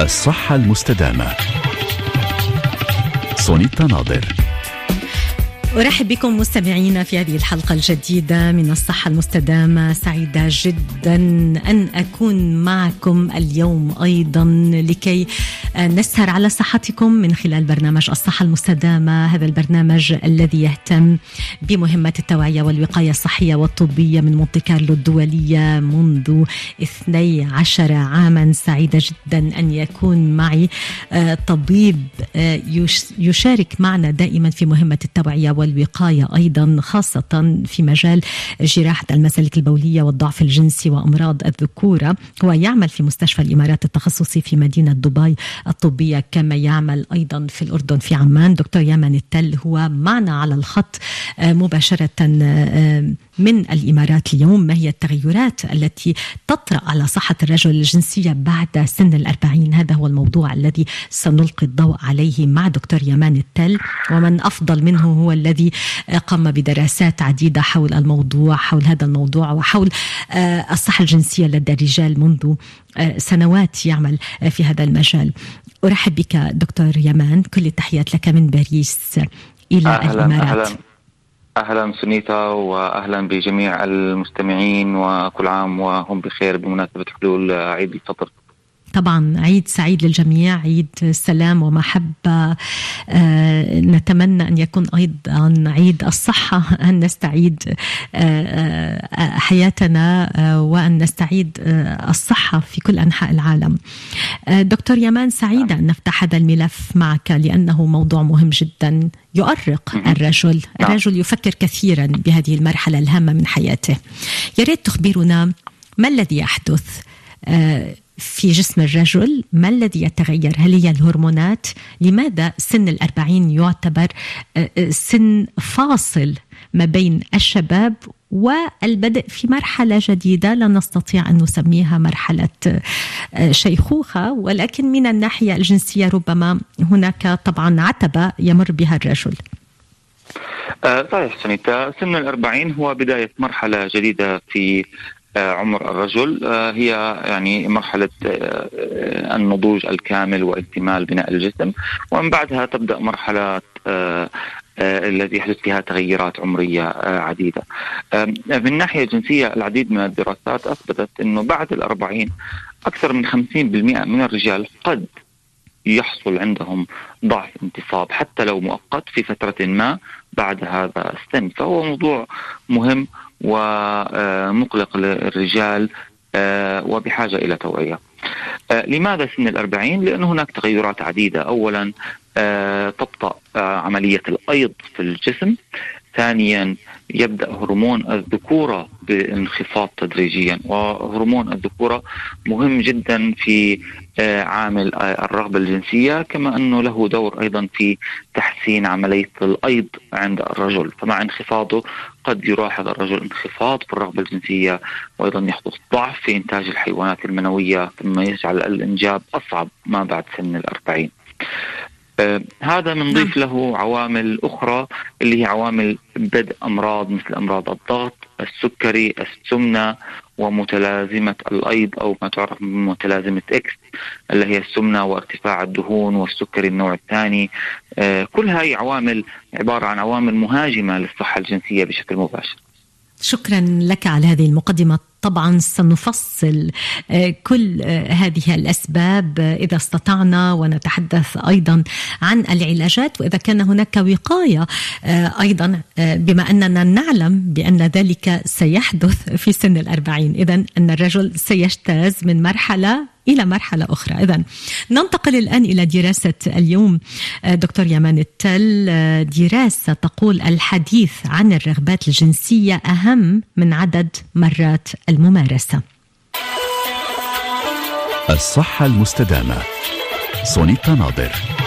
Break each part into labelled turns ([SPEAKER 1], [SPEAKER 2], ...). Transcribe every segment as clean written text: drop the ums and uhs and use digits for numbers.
[SPEAKER 1] الصحة المستدامة. سونيتا ناظر.
[SPEAKER 2] أرحب بكم مستمعينا في هذه الحلقة الجديدة من الصحة المستدامة. سعيدة جدا أن أكون معكم اليوم أيضا لكي نسهر على صحتكم من خلال برنامج الصحة المستدامة. هذا البرنامج الذي يهتم بمهمة التوعية والوقاية الصحية والطبية من مونتي كارلو الدولية منذ 12 عاما. سعيدة جدا أن يكون معي طبيب يشارك معنا دائما في مهمة التوعية والوقاية، أيضا خاصة في مجال جراحة المسالك البولية والضعف الجنسي وأمراض الذكورة. هو يعمل في مستشفى الإمارات التخصصي في مدينة دبي الطبية، كما يعمل أيضا في الأردن في عمان. دكتور يمان التل هو معنا على الخط مباشرة من الإمارات اليوم. ما هي التغيرات التي تطرأ على صحة الرجل الجنسية بعد سن 40؟ هذا هو الموضوع الذي سنلقي الضوء عليه مع دكتور يمان التل، ومن أفضل منه هو الذي قام بدراسات عديدة حول الموضوع، حول هذا الموضوع وحول الصحة الجنسية لدى الرجال منذ سنوات يعمل في هذا المجال. أرحب بك دكتور يمان، كل التحيات لك من باريس إلى الإمارات.
[SPEAKER 3] أهلا سونيتا، وأهلا بجميع المستمعين، وكل عام وهم بخير بمناسبة حلول عيد الفطر.
[SPEAKER 2] طبعا عيد سعيد للجميع، عيد سلام ومحبة. نتمنى أن يكون أيضا عيد الصحة، أن نستعيد حياتنا وأن نستعيد الصحة في كل أنحاء العالم. دكتور يمان، سعيدة أن نفتح هذا الملف معك لأنه موضوع مهم جدا يؤرق الرجل. الرجل يفكر كثيرا بهذه المرحلة الهامة من حياته. يا ريت تخبرنا ما الذي يحدث في جسم الرجل، ما الذي يتغير؟ هل هي الهرمونات؟ لماذا سن 40 يعتبر سن فاصل ما بين الشباب والبدء في مرحلة جديدة لا نستطيع أن نسميها مرحلة شيخوخة، ولكن من الناحية الجنسية ربما هناك طبعا عتبة يمر بها الرجل؟
[SPEAKER 3] صحيح سنيتا، سن 40 هو بداية مرحلة جديدة في عمر الرجل. هي يعني مرحلة النضوج الكامل واكتمال بناء الجسم، ومن بعدها تبدأ مرحلة التي يحدث فيها تغيرات عمرية عديدة. من الناحية الجنسية العديد من الدراسات أثبتت أنه بعد 40 أكثر من 50% من الرجال قد يحصل عندهم ضعف انتصاب حتى لو مؤقت في فترة ما بعد هذا السن. فهو موضوع مهم ومقلق للرجال وبحاجة إلى توعية. لماذا سن 40؟ لأن هناك تغيرات عديدة. أولا تبطأ عملية الأيض في الجسم. ثانيا يبدأ هرمون الذكورة بانخفاض تدريجيا، وهرمون الذكورة مهم جدا في عامل الرغبة الجنسية، كما أنه له دور أيضا في تحسين عملية الأيض عند الرجل. فمع انخفاضه قد يلاحظ الرجل انخفاض في الرغبة الجنسية، وأيضا يحدث ضعف في إنتاج الحيوانات المنوية، ثم يجعل الإنجاب أصعب ما بعد سن 40. هذا منضيف له عوامل أخرى اللي هي عوامل بدء أمراض مثل أمراض الضغط، السكري، السمنة، ومتلازمة الأيض أو ما تعرف بمتلازمة إكس اللي هي السمنة وارتفاع الدهون والسكري النوع الثاني. كل هاي عوامل عبارة عن عوامل مهاجمة للصحة الجنسية بشكل مباشر.
[SPEAKER 2] شكرا لك على هذه المقدمة. طبعا سنفصل كل هذه الأسباب إذا استطعنا، ونتحدث أيضا عن العلاجات، وإذا كان هناك وقاية أيضا، بما أننا نعلم بأن ذلك سيحدث في سن 40. إذن أن الرجل سيجتاز من مرحلة إلى مرحلة أخرى. إذن ننتقل الآن إلى دراسة اليوم. دكتور يمان التل، دراسة تقول الحديث عن الرغبات الجنسية أهم من عدد مرات الممارسة.
[SPEAKER 1] الصحة المستدامة. سونيتا ناظر.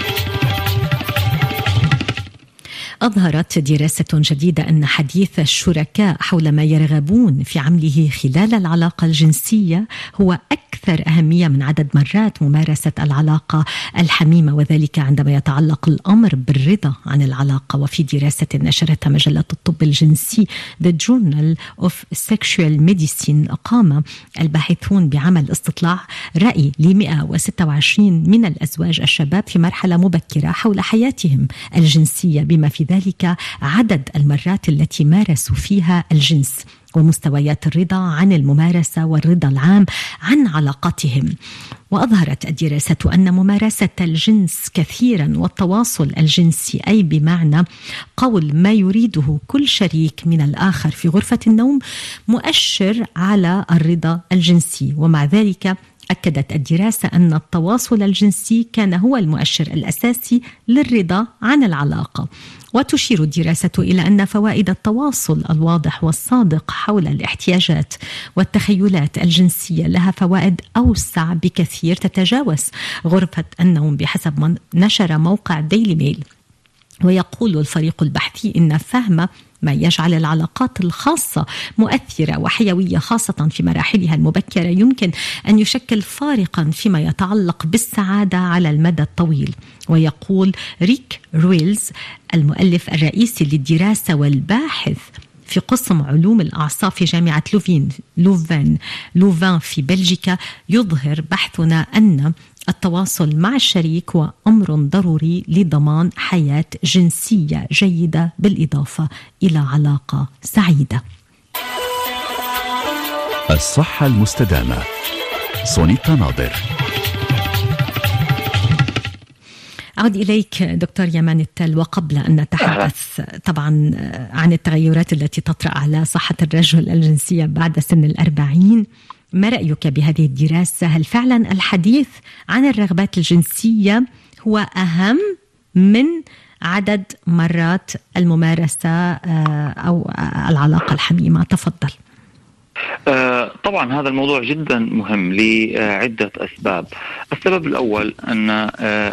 [SPEAKER 2] أظهرت دراسة جديدة أن حديث الشركاء حول ما يرغبون في عمله خلال العلاقة الجنسية هو أكثر أكثر أهمية من عدد مرات ممارسة العلاقة الحميمة، وذلك عندما يتعلق الأمر بالرضا عن العلاقة. وفي دراسة نشرتها مجلة الطب الجنسي The Journal of Sexual Medicine، قام الباحثون بعمل استطلاع رأي ل 126 من الأزواج الشباب في مرحلة مبكرة حول حياتهم الجنسية، بما في ذلك عدد المرات التي مارسوا فيها الجنس ومستويات الرضا عن الممارسة والرضا العام عن علاقاتهم. وأظهرت الدراسة أن ممارسة الجنس كثيرا والتواصل الجنسي، أي بمعنى قول ما يريده كل شريك من الآخر في غرفة النوم، مؤشر على الرضا الجنسي. ومع ذلك أكدت الدراسة أن التواصل الجنسي كان هو المؤشر الأساسي للرضا عن العلاقة. وتشير الدراسة إلى أن فوائد التواصل الواضح والصادق حول الاحتياجات والتخيلات الجنسية لها فوائد أوسع بكثير تتجاوز غرفة النوم، بحسب ما نشر موقع ديلي ميل. ويقول الفريق البحثي إن فهم ما يجعل العلاقات الخاصة مؤثرة وحيوية خاصة في مراحلها المبكرة يمكن أن يشكل فارقا فيما يتعلق بالسعادة على المدى الطويل. ويقول ريك رويلز المؤلف الرئيسي للدراسة والباحث في قسم علوم الأعصاب في جامعة لوفان في بلجيكا، يظهر بحثنا أن التواصل مع الشريك هو أمر ضروري لضمان حياة جنسية جيدة بالإضافة إلى علاقة سعيدة.
[SPEAKER 1] الصحة المستدامة. سونيتا ناظر.
[SPEAKER 2] أعود إليك دكتور يمان التل، وقبل أن نتحدث طبعا عن التغيرات التي تطرأ على صحة الرجل الجنسية بعد سن 40، ما رأيك بهذه الدراسة؟ هل فعلا الحديث عن الرغبات الجنسية هو أهم من عدد مرات الممارسة أو العلاقة الحميمة؟ تفضل.
[SPEAKER 3] طبعا هذا الموضوع جدا مهم لعدة أسباب. السبب الأول أن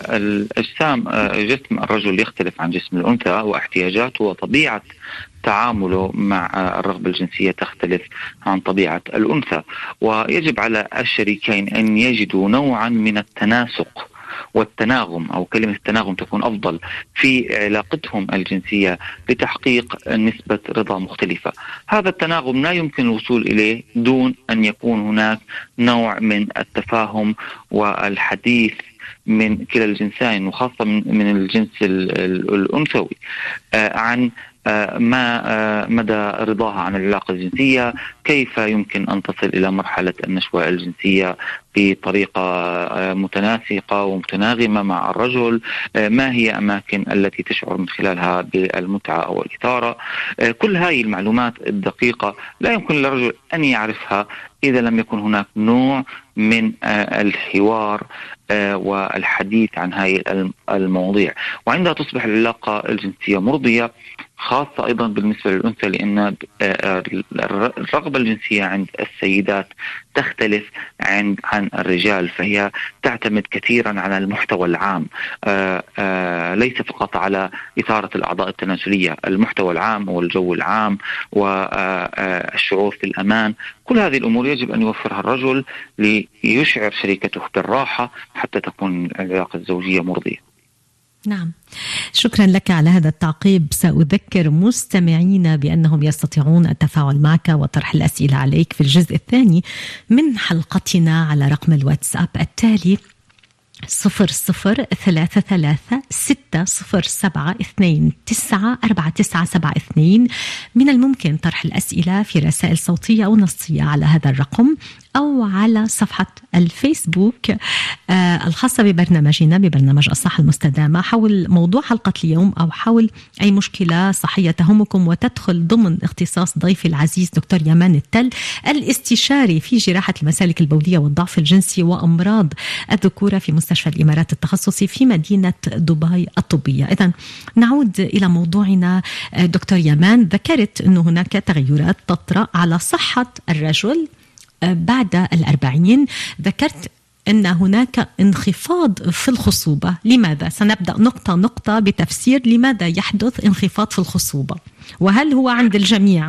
[SPEAKER 3] جسم الرجل يختلف عن جسم الأنثى، واحتياجاته وطبيعة تعامله مع الرغبة الجنسية تختلف عن طبيعة الأنثى، ويجب على الشريكين أن يجدوا نوعا من التناسق والتناغم، أو كلمة التناغم تكون أفضل، في علاقتهم الجنسية لتحقيق نسبة رضا مختلفة. هذا التناغم لا يمكن الوصول إليه دون أن يكون هناك نوع من التفاهم والحديث من كلا الجنسين، وخاصة من الجنس الأنثوي، عن ما مدى رضاها عن العلاقة الجنسية، كيف يمكن أن تصل إلى مرحلة النشوة الجنسية بطريقة متناسقة ومتناغمة مع الرجل، ما هي أماكن التي تشعر من خلالها بالمتعة أو الإثارة. كل هذه المعلومات الدقيقة لا يمكن للرجل أن يعرفها إذا لم يكن هناك نوع من الحوار والحديث عن هذه المواضيع. وعندها تصبح العلاقة الجنسية مرضية، خاصة أيضا بالنسبة للأنثى، لأن الرغبة الجنسية عند السيدات تختلف عن الرجال، فهي تعتمد كثيرا على المحتوى العام، ليس فقط على إثارة الأعضاء التناسلية. المحتوى العام والجو العام والشعور في الأمان، كل هذه الأمور يجب أن يوفرها الرجل ليشعر شريكته بالراحة حتى تكون العلاقة الزوجية مرضية.
[SPEAKER 2] نعم، شكرا لك على هذا التعقيب. سأذكر مستمعينا بأنهم يستطيعون التفاعل معك وطرح الأسئلة عليك في الجزء الثاني من حلقتنا على رقم الواتساب التالي 003360729497. من الممكن طرح الأسئلة في رسائل صوتية أو نصية على هذا الرقم، أو على صفحة الفيسبوك الخاصة ببرنامجنا ببرنامج الصحة المستدامة، حول موضوع حلقة اليوم أو حول أي مشكلة صحية تهمكم وتدخل ضمن اختصاص ضيفي العزيز دكتور يمان التل، الاستشاري في جراحة المسالك البولية والضعف الجنسي وأمراض الذكورة في مستشفى الإمارات التخصصي في مدينة دبي الطبية. إذن نعود إلى موضوعنا. دكتور يمان، ذكرت أن هناك تغيرات تطرأ على صحة الرجل بعد 40. ذكرت أن هناك انخفاض في الخصوبة. لماذا؟ سنبدأ نقطة نقطة بتفسير لماذا يحدث انخفاض في الخصوبة، وهل هو عند الجميع؟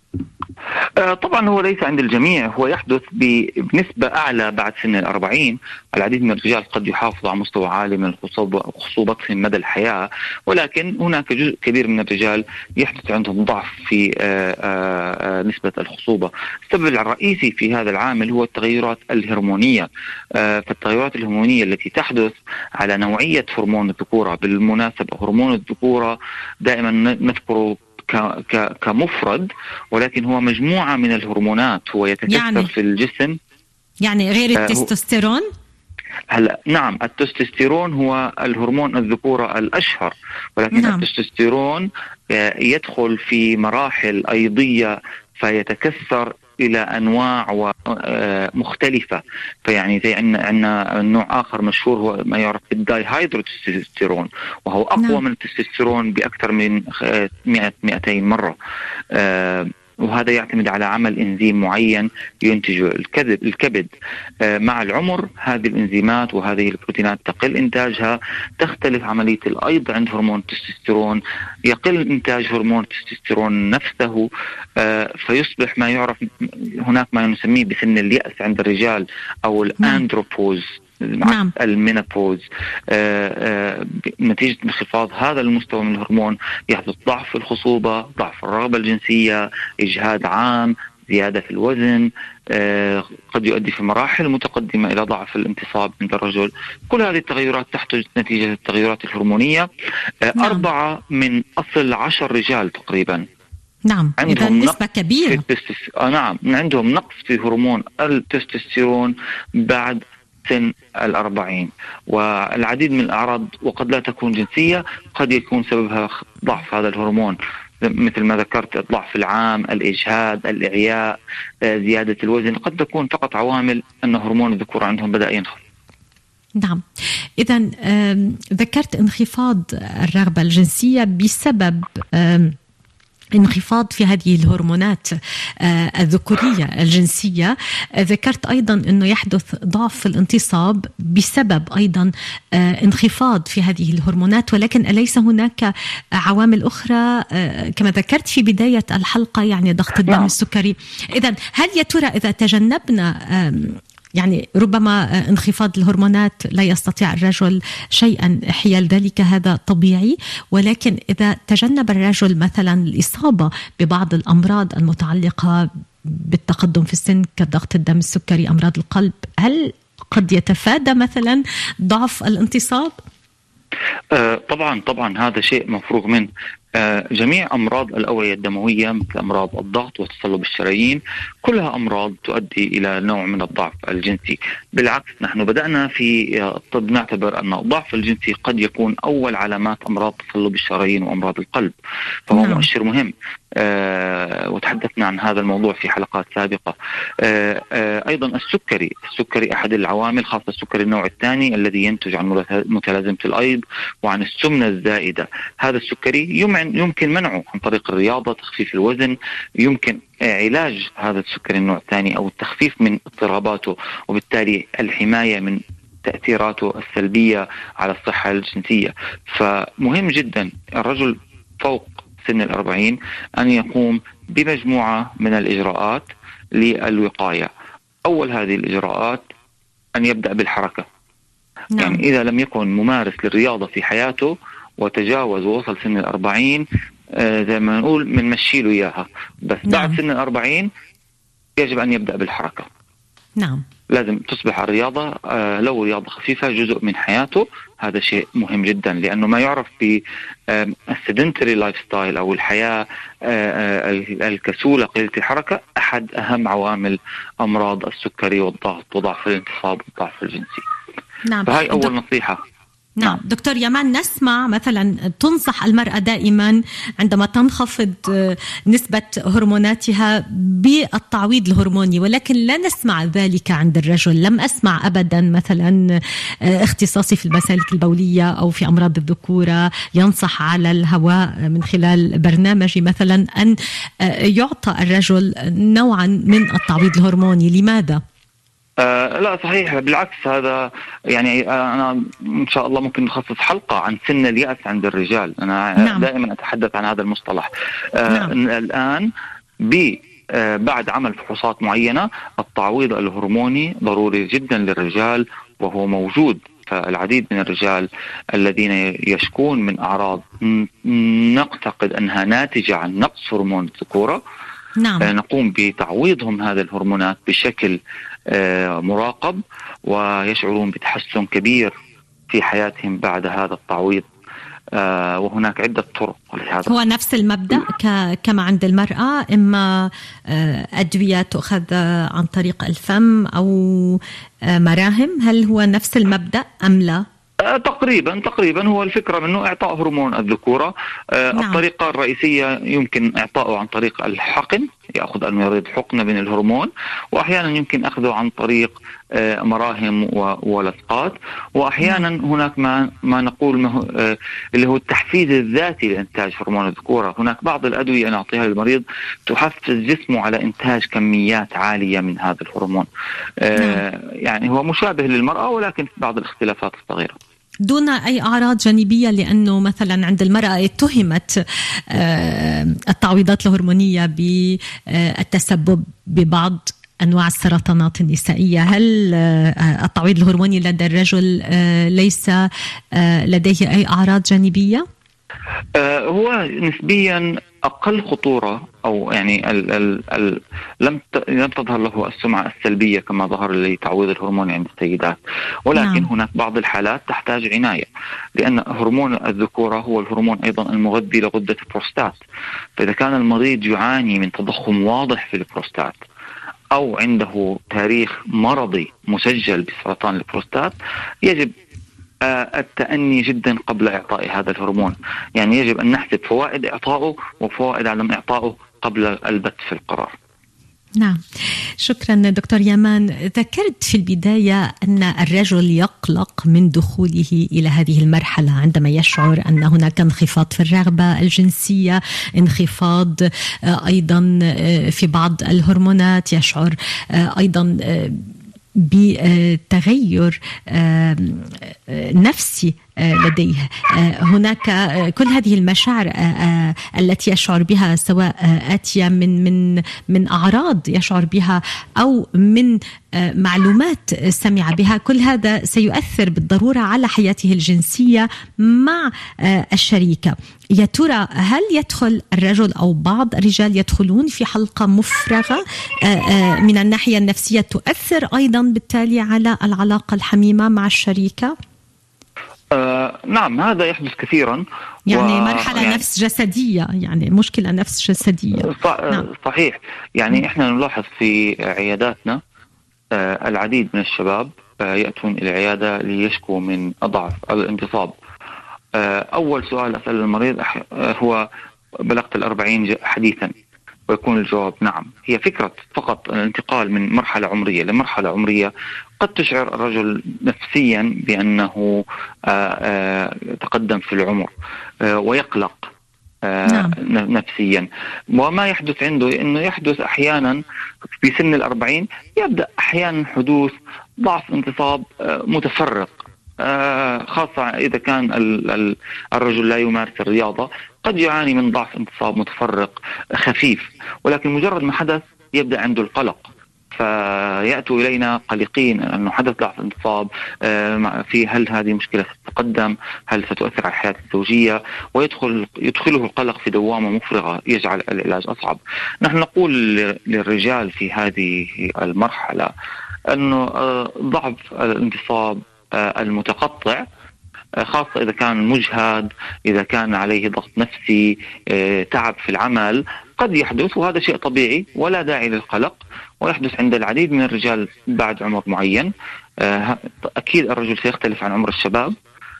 [SPEAKER 3] طبعا هو ليس عند الجميع، هو يحدث بنسبة أعلى بعد سن 40. العديد من الرجال قد يحافظوا على مستوى عالي من خصوبتهم مدى الحياة، ولكن هناك جزء كبير من الرجال يحدث عندهم ضعف في نسبة الخصوبة. السبب الرئيسي في هذا العامل هو التغيرات الهرمونية. فالتغيرات الهرمونية التي تحدث على نوعية هرمون الذكورة، بالمناسبة هرمون الذكورة دائما نذكره كمفرد، ولكن هو مجموعة من الهرمونات، هو يتكسر في الجسم.
[SPEAKER 2] يعني غير التستوستيرون؟
[SPEAKER 3] هلا نعم، التستوستيرون هو الهرمون الذكورة الأشهر، ولكن نعم. التستوستيرون يدخل في مراحل أيضية فيتكسر إلى أنواع مختلفة. فيعني زي عندنا نوع آخر مشهور هو ما يعرف بالدايهيدروتستوستيرون، وهو أقوى نعم. من التستوستيرون بأكثر من 200 مرة. وهذا يعتمد على عمل إنزيم معين ينتجه الكبد. مع العمر هذه الإنزيمات وهذه البروتينات تقل إنتاجها، تختلف عملية الأيض عند هرمون التستوستيرون، يقل إنتاج هرمون التستوستيرون نفسه، فيصبح ما يعرف هناك ما نسميه بسن اليأس عند الرجال أو الأندروبوز
[SPEAKER 2] نعم.
[SPEAKER 3] المينوبوز. نتيجة انخفاض هذا المستوى من الهرمون يحدث ضعف في الخصوبة، ضعف الرغبة الجنسية، إجهاد عام، زيادة في الوزن، قد يؤدي في مراحل متقدمة إلى ضعف الانتصاب عند الرجل. كل هذه التغيرات تحدث نتيجة التغيرات الهرمونية. نعم. 4 من أصل 10 رجال تقريبا
[SPEAKER 2] نعم عندهم نسبة كبيرة.
[SPEAKER 3] نعم عندهم نقص في هرمون التستوستيرون بعد سن 40. والعديد من الأعراض وقد لا تكون جنسية، قد يكون سببها ضعف هذا الهرمون مثل ما ذكرت، الضعف العام، الإجهاد، الإعياء، زيادة الوزن. قد تكون فقط عوامل أن هرمون الذكورة عندهم بدأ ينخفض.
[SPEAKER 2] نعم. إذن ذكرت انخفاض الرغبة الجنسية بسبب انخفاض في هذه الهرمونات الذكورية الجنسية. ذكرت أيضا أنه يحدث ضعف في الانتصاب بسبب أيضا انخفاض في هذه الهرمونات، ولكن أليس هناك عوامل أخرى كما ذكرت في بداية الحلقة، يعني ضغط الدم السكري؟ إذن هل يا ترى إذا تجنبنا يعني ربما انخفاض الهرمونات لا يستطيع الرجل شيئا حيال ذلك، هذا طبيعي، ولكن إذا تجنب الرجل مثلا الإصابة ببعض الأمراض المتعلقة بالتقدم في السن كضغط الدم السكري، أمراض القلب، هل قد يتفادى مثلا ضعف الانتصاب؟
[SPEAKER 3] طبعا هذا شيء مفروغ منه. جميع أمراض الأوعية الدموية مثل أمراض الضغط وتصلب الشرايين كلها أمراض تؤدي إلى نوع من الضعف الجنسي. بالعكس، نحن بدأنا في الطب نعتبر أن الضعف الجنسي قد يكون أول علامات أمراض تصلب الشرايين وأمراض القلب، فهو مؤشر مهم. وتحدثنا عن هذا الموضوع في حلقات سابقة. أيضا السكري أحد العوامل، خاصة السكري النوع الثاني الذي ينتج عن متلازمة الأيض وعن السمنة الزائدة. هذا السكري يمكن منعه عن طريق الرياضة، تخفيف الوزن، يمكن علاج هذا السكري النوع الثاني أو التخفيف من اضطراباته، وبالتالي الحماية من تأثيراته السلبية على الصحة الجنسية. فمهم جدا الرجل فوق سن 40 أن يقوم بمجموعة من الإجراءات للوقاية. أول هذه الإجراءات أن يبدأ بالحركة. يعني إذا لم يكن ممارس للرياضة في حياته وتجاوز ووصل سن 40، زي ما نقول منمشي له إياها، بس بعد سن 40 يجب أن يبدأ بالحركة.
[SPEAKER 2] نعم.
[SPEAKER 3] لازم تصبح الرياضة لو رياضة خفيفة جزء من حياته. هذا شيء مهم جدا، لأنه ما يعرف بالسيدنتري لايف ستايل أو الحياة الكسولة قليلة الحركة أحد أهم عوامل أمراض السكري والضغط وضعف الانتصاب والضعف الجنسي.
[SPEAKER 2] نعم.
[SPEAKER 3] فهاي أول نصيحة.
[SPEAKER 2] نعم. دكتور يمان، نسمع مثلا تنصح المرأة دائما عندما تنخفض نسبة هرموناتها بالتعويض الهرموني، ولكن لا نسمع ذلك عند الرجل. لم أسمع أبدا مثلا اختصاصي في المسالك البولية أو في أمراض الذكورة ينصح على الهواء من خلال برنامجي مثلا أن يعطى الرجل نوعا من التعويض الهرموني. لماذا؟
[SPEAKER 3] لا صحيح، بالعكس. هذا يعني أنا إن شاء الله ممكن نخصص حلقة عن سن اليأس عند الرجال. أنا دائما أتحدث عن هذا المصطلح. الآن بعد عمل فحوصات معينة. التعويض الهرموني ضروري جدا للرجال، وهو موجود. فالعديد من الرجال الذين يشكون من أعراض نعتقد أنها ناتجة عن نقص هرمون الذكورة،
[SPEAKER 2] نعم.
[SPEAKER 3] نقوم بتعويضهم هذه الهرمونات بشكل مراقب، ويشعرون بتحسن كبير في حياتهم بعد هذا التعويض. وهناك عدة طرق لهذا.
[SPEAKER 2] هو نفس المبدأ كما عند المرأة، إما أدوية تؤخذ عن طريق الفم أو مراهم، هل هو نفس المبدأ أم لا؟
[SPEAKER 3] تقريبا هو الفكرة منه إعطاء هرمون الذكورة. نعم. الطريقة الرئيسية يمكن إعطاؤه عن طريق الحقن، يأخذ المريض حقنة من الهرمون، وأحيانا يمكن أخذه عن طريق مراهم ولصقات، وأحيانا هناك ما نقول اللي هو التحفيز الذاتي لإنتاج هرمون الذكورة. هناك بعض الأدوية نعطيها للمريض تحفز جسمه على إنتاج كميات عالية من هذا الهرمون. يعني هو مشابه للمرأة، ولكن في بعض الاختلافات الصغيرة،
[SPEAKER 2] دون أي أعراض جانبية. لأنه مثلا عند المرأة اتهمت التعويضات الهرمونية بالتسبب ببعض أنواع السرطانات النسائية. هل التعويض الهرموني لدى الرجل ليس لديه أي أعراض جانبية؟
[SPEAKER 3] هو نسبيا أقل خطورة، أو يعني لم تظهر له السمعة السلبية كما ظهر لتعويض الهرمون عند السيدات، ولكن نعم. هناك بعض الحالات تحتاج عناية، لأن هرمون الذكورة هو الهرمون أيضا المغذي لغدة البروستات. فإذا كان المريض يعاني من تضخم واضح في البروستات، أو عنده تاريخ مرضي مسجل بسرطان البروستات، يجب التأني جدا قبل إعطاء هذا الهرمون. يعني يجب أن نحسب فوائد إعطائه وفوائد عدم إعطائه قبل البت في القرار.
[SPEAKER 2] نعم، شكرا دكتور يامان. ذكرت في البداية أن الرجل يقلق من دخوله إلى هذه المرحلة عندما يشعر أن هناك انخفاض في الرغبة الجنسية، انخفاض أيضا في بعض الهرمونات، يشعر أيضا بتغير نفسي لديه. هناك كل هذه المشاعر التي يشعر بها، سواء آتية من أعراض يشعر بها أو من معلومات سمع بها، كل هذا سيؤثر بالضرورة على حياته الجنسية مع الشريكة. يا ترى هل يدخل الرجل أو بعض الرجال يدخلون في حلقة مفرغة من الناحية النفسية تؤثر أيضا بالتالي على العلاقة الحميمة مع الشريكة؟
[SPEAKER 3] نعم، هذا يحدث كثيرا.
[SPEAKER 2] يعني مرحلة يعني نفس جسدية، يعني مشكلة نفس جسدية.
[SPEAKER 3] نعم. صحيح. يعني إحنا نلاحظ في عياداتنا العديد من الشباب يأتون إلى العيادة ليشكوا من ضعف الانتصاب. أول سؤال أسأل المريض هو: بلغت 40 حديثا؟ ويكون الجواب نعم. هي فكرة فقط الانتقال من مرحلة عمرية لمرحلة عمرية قد تشعر الرجل نفسيا بأنه تقدم في العمر ويقلق
[SPEAKER 2] نعم.
[SPEAKER 3] نفسيا. وما يحدث عنده أنه يحدث أحيانا في سن 40 يبدأ أحيانا حدوث ضعف انتصاب متفرق، خاصة إذا كان الرجل لا يمارس الرياضة، قد يعاني من ضعف انتصاب متفرق خفيف، ولكن مجرد ما حدث يبدأ عنده القلق، فيأتوا إلينا قلقين أنه حدث ضعف انتصاب، في هل هذه مشكلة ستتقدم، هل ستؤثر على الحياة الزوجية، يدخله القلق في دوامة مفرغة يجعل العلاج أصعب. نحن نقول للرجال في هذه المرحلة أنه ضعف الانتصاب المتقطع، خاصة إذا كان مجهد، إذا كان عليه ضغط نفسي، تعب في العمل، قد يحدث، وهذا شيء طبيعي ولا داعي للقلق، ويحدث عند العديد من الرجال بعد عمر معين. أكيد الرجل سيختلف عن عمر الشباب،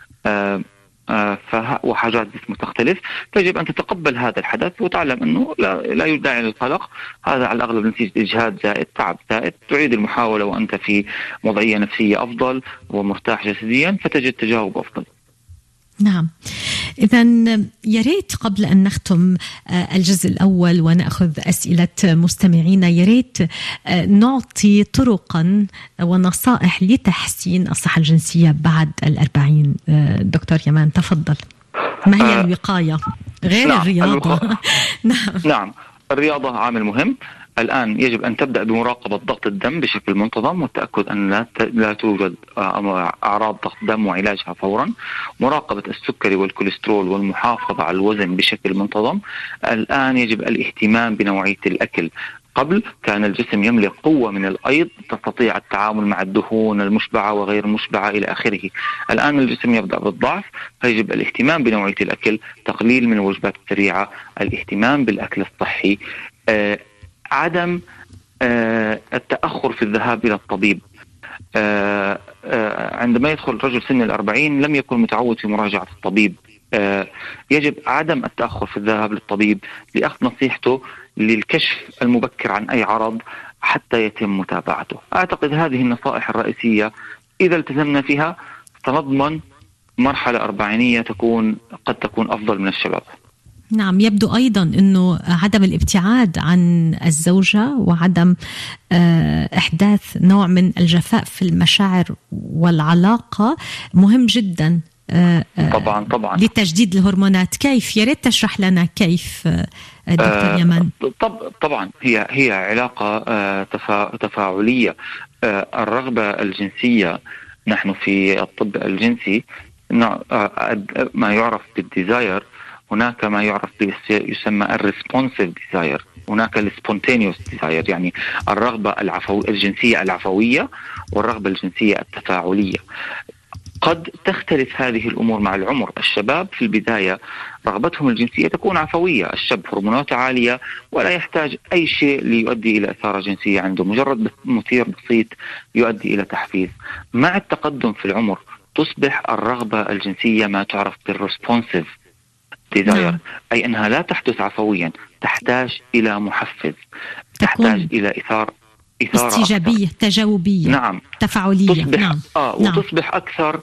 [SPEAKER 3] وحاجات جسمه تختلف، فيجب أن تتقبل هذا الحدث وتعلم أنه لا داعي للقلق. هذا على الأغلب نتيجة إجهاد زائد، تعب زائد، تعيد المحاولة وأنت في وضعية نفسية أفضل ومرتاح جسديا، فتجد تجاوب أفضل.
[SPEAKER 2] نعم. إذن يا ريت قبل أن نختم الجزء الأول ونأخذ أسئلة مستمعين، يا ريت نعطي طرقا ونصائح لتحسين الصحة الجنسية بعد 40. دكتور يامان تفضل. ما هي الوقاية غير الرياضة؟
[SPEAKER 3] نعم. الرياضة عامل مهم. الآن يجب أن تبدأ بمراقبة ضغط الدم بشكل منتظم، والتأكد أن لا توجد أعراض ضغط دم وعلاجها فورا. مراقبة السكري والكوليسترول والمحافظة على الوزن بشكل منتظم. الآن يجب الاهتمام بنوعية الأكل. قبل كان الجسم يملك قوة من الأيض تستطيع التعامل مع الدهون المشبعة وغير المشبعة إلى آخره. الآن الجسم يبدأ بالضعف، فيجب الاهتمام بنوعية الأكل، تقليل من الوجبات السريعة، الاهتمام بالأكل الصحي، عدم التأخر في الذهاب إلى الطبيب. عندما يدخل الرجل سن 40 لم يكن متعود في مراجعة الطبيب. يجب عدم التأخر في الذهاب للطبيب لأخذ نصيحته للكشف المبكر عن أي عرض حتى يتم متابعته. أعتقد هذه النصائح الرئيسية إذا التزمنا فيها سنضمن مرحلة أربعينية قد تكون أفضل من الشباب.
[SPEAKER 2] نعم، يبدو أيضا أنه عدم الابتعاد عن الزوجة وعدم إحداث نوع من الجفاء في المشاعر والعلاقة مهم جدا.
[SPEAKER 3] طبعا
[SPEAKER 2] لتجديد الهرمونات. كيف؟ يا ريت تشرح لنا كيف دكتور يمان.
[SPEAKER 3] طبعا هي علاقة تفاعلية. الرغبة الجنسية، نحن في الطب الجنسي ما يعرف بالديزاير، هناك ما يعرف يسمى الريسبونسيف ديزاير، هناك السبونتينيوس ديزاير، يعني الرغبة الجنسية العفوية والرغبة الجنسية التفاعلية. قد تختلف هذه الأمور مع العمر. الشباب في البداية رغبتهم الجنسية تكون عفوية، الشاب هرموناته عالية ولا يحتاج أي شيء ليؤدي إلى إثارة جنسية عنده، مجرد مثير بسيط يؤدي إلى تحفيز. مع التقدم في العمر تصبح الرغبة الجنسية ما تعرف بالريسبونسيف ديزاير، أي أنها لا تحدث عفويا، تحتاج إلى محفز، تحتاج إلى إثارة
[SPEAKER 2] استجابية أكثر. تجاوبية.
[SPEAKER 3] نعم.
[SPEAKER 2] تفاعلية. نعم.
[SPEAKER 3] وتصبح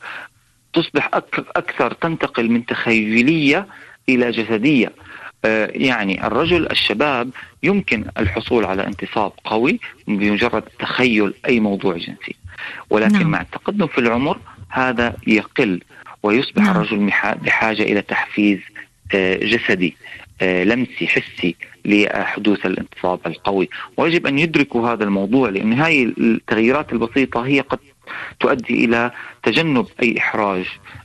[SPEAKER 3] أكثر تنتقل من تخيلية إلى جسدية. يعني الشباب يمكن الحصول على انتصاب قوي بمجرد تخيل أي موضوع جنسي، ولكن مع التقدم في العمر هذا يقل، ويصبح الرجل بحاجة إلى تحفيز جسدي لمسي حسي لحدوث الانتصاب القوي. ويجب أن يدركوا هذا الموضوع، لأن هذه التغييرات البسيطة هي قد تؤدي إلى تجنب أي إحراج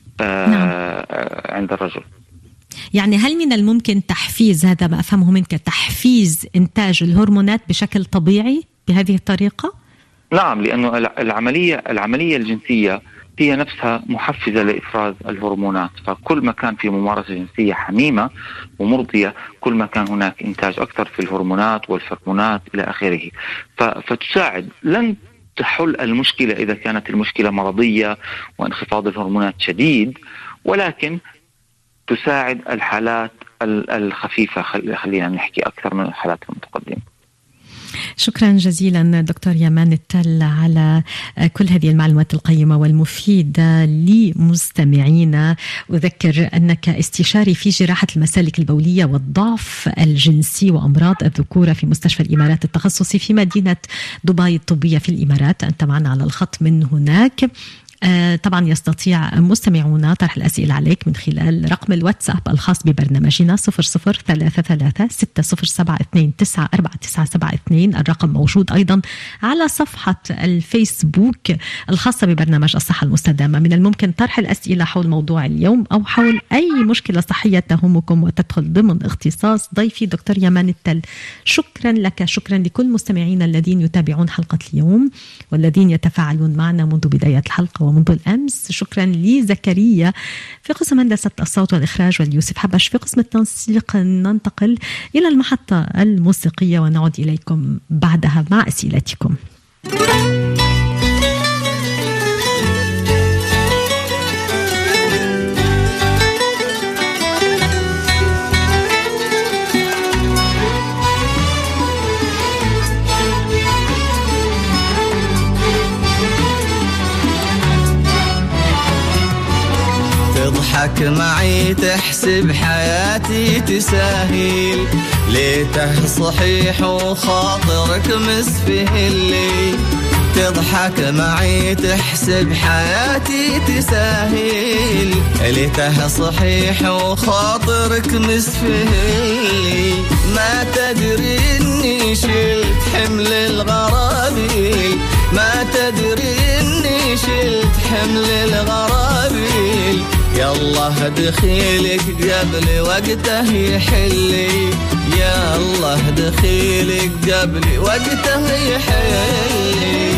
[SPEAKER 3] عند الرجل.
[SPEAKER 2] يعني هل من الممكن تحفيز، هذا ما أفهمه منك، تحفيز إنتاج الهرمونات بشكل طبيعي بهذه الطريقة؟
[SPEAKER 3] نعم، لأنه العملية الجنسية هي نفسها محفزة لإفراز الهرمونات، فكل ما كان في ممارسة جنسية حميمة ومرضية كل ما كان هناك إنتاج أكثر في الهرمونات والفرمونات إلى آخره. فتساعد. لن تحل المشكلة إذا كانت المشكلة مرضية وانخفاض الهرمونات شديد، ولكن تساعد الحالات الخفيفة، خلينا نحكي أكثر من الحالات المتقدمة.
[SPEAKER 2] شكرا جزيلا دكتور يمان التل على كل هذه المعلومات القيمة والمفيدة لمستمعينا. أذكر أنك استشاري في جراحة المسالك البولية والضعف الجنسي وأمراض الذكورة في مستشفى الإمارات التخصصي في مدينة دبي الطبية في الإمارات. أنت معنا على الخط من هناك. طبعا يستطيع مستمعونا طرح الأسئلة عليك من خلال رقم الواتساب الخاص ببرنامجنا 0033-602-949. الرقم موجود أيضا على صفحة الفيسبوك الخاصة ببرنامج الصحة المستدامة. من الممكن طرح الأسئلة حول موضوع اليوم أو حول أي مشكلة صحية تهمكم وتدخل ضمن اختصاص ضيفي دكتور يمان التل. شكرا لك، شكرا لكل مستمعينا الذين يتابعون حلقة اليوم والذين يتفاعلون معنا منذ بداية الحلقة ومنذ الأمس. شكرا لزكريا في قسم هندسة الصوت والإخراج واليوسف حبش في قسم التنسيق. ننتقل إلى المحطة الموسيقية ونعود إليكم بعدها مع أسئلتكم.
[SPEAKER 4] تضحك معي تحسب حياتي تساهل، ليته صحيح وخاطرك مسفه اللي تضحك معي تحسب حياتي تساهل، ليته صحيح وخاطرك مسفل، ما تدري اني شلت حمل الغرابيل، ما تدري اني شلت حمل الغرابيل، يالله دخيلك قبل وقته يحلي، يا الله دخيلك قبل وقته يحلي.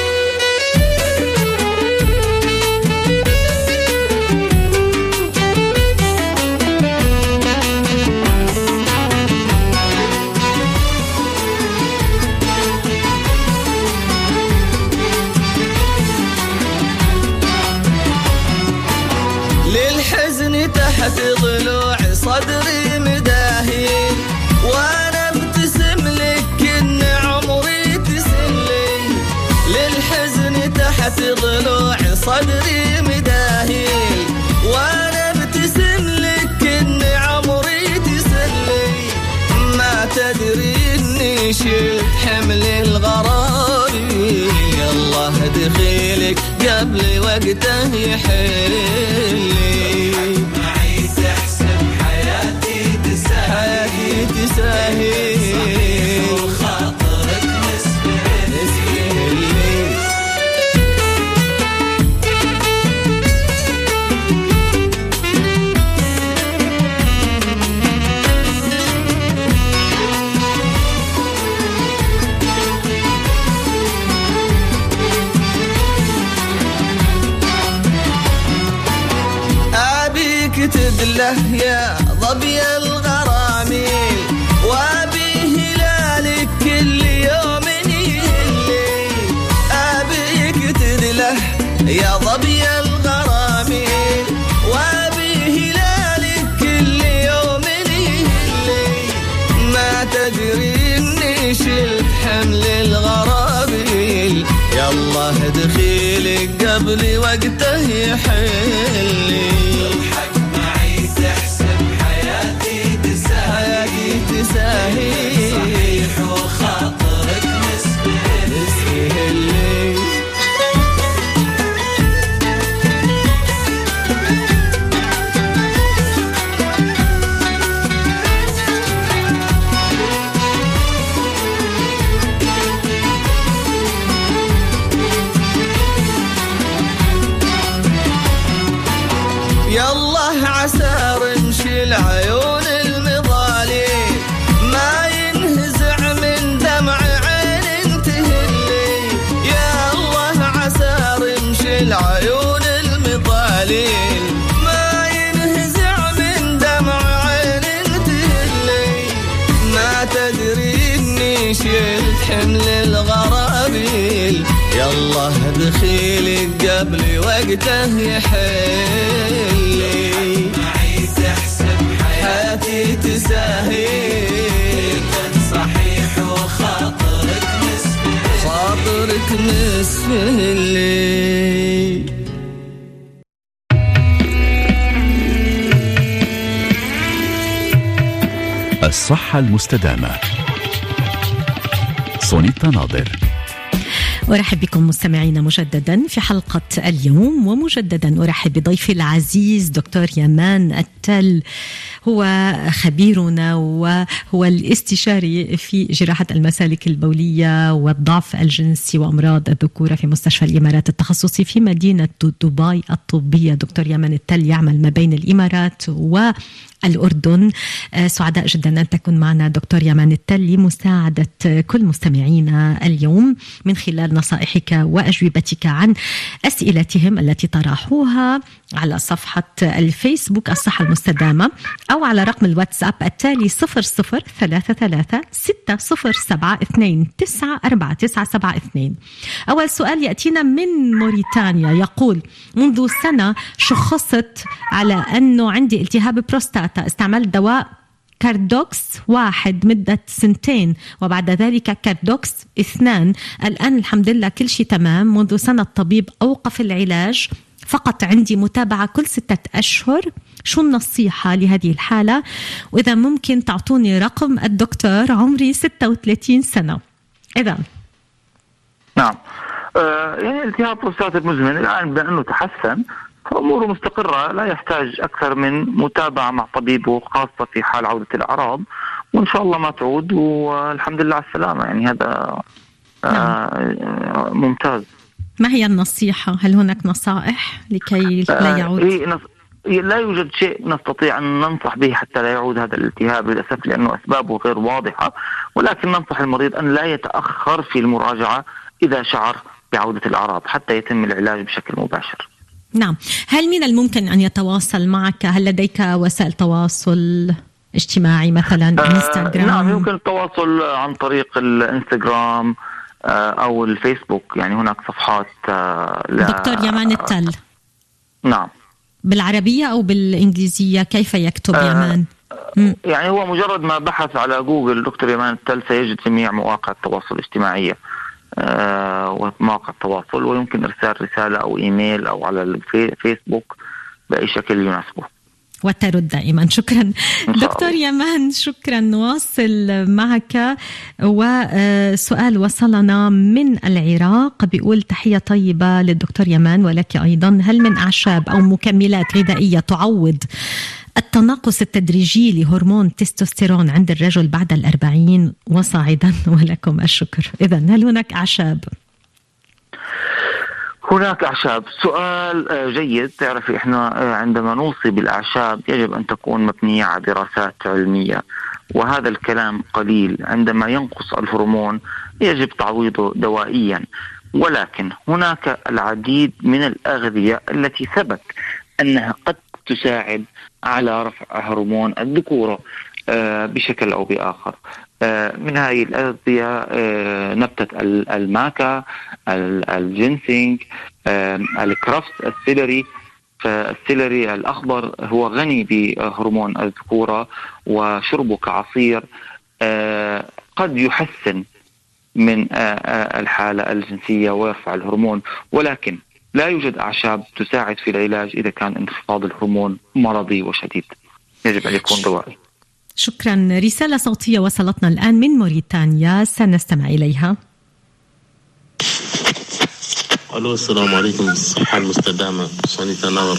[SPEAKER 4] للحزن تحت ضلوع صدري مداهين، وانا ابتسم لك ان عمري تسلي، للحزن تحت ضلوع صدري مداهين، وانا ابتسم لك ان عمري تسلي، ما تدري اني شلت حمل الغرابي، الله دخيلك قبل وقته يحلي، معي تحسب حياتي تساهل، وخاطرك مسفل. تدله يا ظبي الغراميل، وابي هلالك كل يوم يهلي، ابيك تدله يا ظبي الغراميل، وابي هلالك كل يوم يهلي، ما تدري اني شلت حمل الغرابيل، يا الله دخيلك قبل وقته يحلي، صحيح وخاطرك مسهل. يا الله عسى رمش العيون المظالم، ما ينهزع من دمع عين تهلي، يا الله عسى رمش العيون المظالم، ما ينهزع من دمع عين تهلي، ما تدري اني شلت حمل الغرابيل، يا الله دخيلك قبل وقته يحلي، معي تحسب حياتي تساهل، صحيح وخاطرك مسفل.
[SPEAKER 1] الصحة المستدامة. سونيتا ناظر.
[SPEAKER 2] أرحب بكم مستمعينا مجددا في حلقة اليوم، ومجددا أرحب بضيفي العزيز دكتور يمان التل، هو خبيرنا وهو الاستشاري في جراحة المسالك البولية والضعف الجنسي وأمراض الذكورة في مستشفى الإمارات التخصصي في مدينة دبي الطبية. دكتور يمان التل يعمل ما بين الإمارات والأردن. سعداء جدا أن تكون معنا دكتور يمان التل لمساعدة كل مستمعينا اليوم من خلال نصائحك وأجوبتك عن أسئلتهم التي طرحوها على صفحة الفيسبوك الصحة المستدامة، أو على رقم الواتساب التالي 0033 أول سؤال يأتينا من موريتانيا، يقول: منذ سنة شخصت على أنه عندي التهاب بروستاتا، استعملت دواء كاردوكس 1 مدة 2 وبعد ذلك كاردوكس 2. الآن الحمد لله كل شيء تمام. منذ سنة الطبيب أوقف العلاج، فقط عندي متابعة كل 6 أشهر. شو النصيحة لهذه الحالة؟ وإذا ممكن تعطوني رقم الدكتور، عمري 36 سنة. إذا
[SPEAKER 3] نعم، يعني التهاب بروستات مزمن الآن بأنه تحسن، أموره مستقرة، لا يحتاج أكثر من متابعة مع طبيبه خاصة في حال عودة الأعراض، وإن شاء الله ما تعود، والحمد لله على السلامة. يعني هذا ممتاز.
[SPEAKER 2] ما هي النصيحة؟ هل هناك نصائح لكي لا يعود؟
[SPEAKER 3] لا يوجد شيء نستطيع أن ننصح به حتى لا يعود هذا الالتهاب للأسف، لأنه أسبابه غير واضحة، ولكن ننصح المريض أن لا يتأخر في المراجعة إذا شعر بعودة الأعراض حتى يتم العلاج بشكل مباشر.
[SPEAKER 2] نعم. هل من الممكن أن يتواصل معك؟ هل لديك وسائل تواصل اجتماعي مثلا انستغرام؟
[SPEAKER 3] نعم، يمكن التواصل عن طريق الانستغرام أو الفيسبوك. يعني هناك صفحات
[SPEAKER 2] دكتور يمان التل.
[SPEAKER 3] نعم.
[SPEAKER 2] بالعربية أو بالإنجليزية؟ كيف يكتب يمان؟
[SPEAKER 3] يعني هو مجرد ما بحث على جوجل دكتور يمان التل سيجد جميع مواقع التواصل الاجتماعية ومواقع التواصل، ويمكن إرسال رسالة أو إيميل أو على الفيسبوك بأي شكل يناسبه.
[SPEAKER 2] وترد دائما. شكرا دكتور يمان، شكرا. نواصل معك. وسؤال وصلنا من العراق بيقول: تحية طيبة للدكتور يمان ولك أيضا. هل من أعشاب أو مكملات غذائية تعوض التناقص التدريجي لهرمون تستوستيرون عند الرجل بعد 40 وصاعدا؟ ولكم الشكر. إذن هل هناك أعشاب؟
[SPEAKER 3] هناك أعشاب. سؤال جيد. تعرفي إحنا عندما نوصي بالأعشاب يجب أن تكون مبنية على دراسات علمية، وهذا الكلام قليل. عندما ينقص الهرمون يجب تعويضه دوائيا، ولكن هناك العديد من الأغذية التي ثبت أنها قد تساعد على رفع هرمون الذكورة بشكل أو بآخر. من هذه الأغذية نبتة الماكا، الجينسينج، الكرفس، السيلري. فالسيلري الأخضر هو غني بهرمون الذكورة، وشربه كعصير قد يحسن من الحالة الجنسية ويرفع الهرمون، ولكن لا يوجد أعشاب تساعد في العلاج إذا كان انخفاض الهرمون مرضي وشديد، يجب أن يكون دوائي.
[SPEAKER 2] شكرا. رسالة صوتية وصلتنا الآن من موريتانيا، سنستمع إليها.
[SPEAKER 5] ألو، السلام عليكم. الصحة المستدامة، سونيتا نور.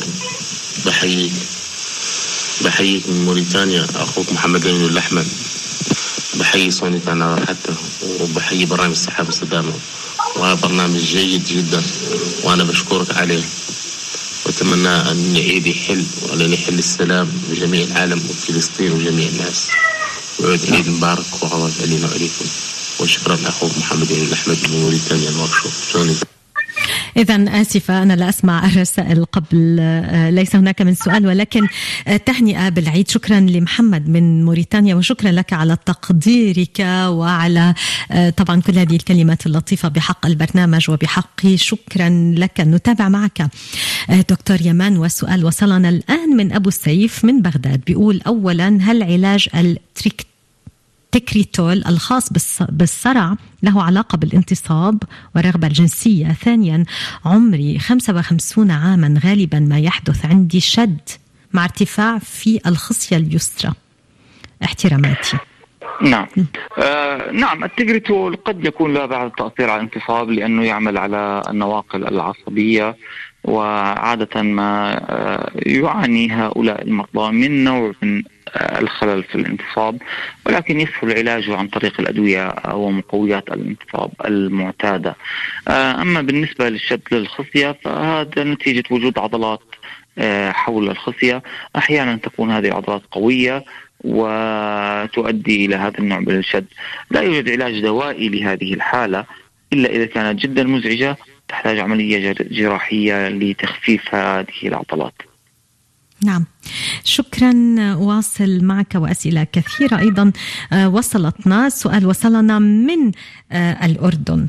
[SPEAKER 5] بحييك من موريتانيا، أخوك محمد أمين الأحمد. بحيي سونيتا نور حتى، وبحيي برنامج الصحة المستدامة، وهذا برنامج جيد جدا وأنا بشكرك عليه، وأتمنى أن نعيد يحل وأن يحل السلام بجميع العالم وفلسطين وجميع الناس، وعيد عيد مبارك وعوض علينا وعليكم. وشكرا لأخوك محمد أمين الأحمد من موريتانيا الورشة. سونيتا.
[SPEAKER 2] إذن آسفة أنا لا أسمع الرسائل قبل، ليس هناك من سؤال ولكن تهنئة بالعيد. شكرا لمحمد من موريتانيا، وشكرا لك على تقديرك وعلى طبعا كل هذه الكلمات اللطيفة بحق البرنامج وبحقي. شكرا لك. نتابع معك دكتور يمان، والسؤال وصلنا الآن من أبو السيف من بغداد. بيقول: أولا، هل علاج التكريتول الخاص بالصرع له علاقة بالانتصاب والرغبة الجنسية؟ ثانيا، عمري 55 عاما، غالبا ما يحدث عندي شد مع ارتفاع في الخصية اليسرى. احتراماتي.
[SPEAKER 3] نعم. نعم، التكريتول قد يكون له بعض التأثير على الانتصاب لأنه يعمل على النواقل العصبية، وعادة ما يعاني هؤلاء المرضى من نوع من الخلل في الانتصاب، ولكن يسهل علاجه عن طريق الأدوية ومقويات الانتصاب المعتادة. أما بالنسبة للشد للخصية فهذا نتيجة وجود عضلات حول الخصية. أحيانا تكون هذه العضلات قوية وتؤدي إلى هذا النوع من الشد. لا يوجد علاج دوائي لهذه الحالة إلا إذا كانت جدا مزعجة، تحتاج عملية جراحية لتخفيف هذه العضلات.
[SPEAKER 2] نعم، شكرا. واصل معك وأسئلة كثيرة أيضا وصلتنا. سؤال وصلنا من الأردن.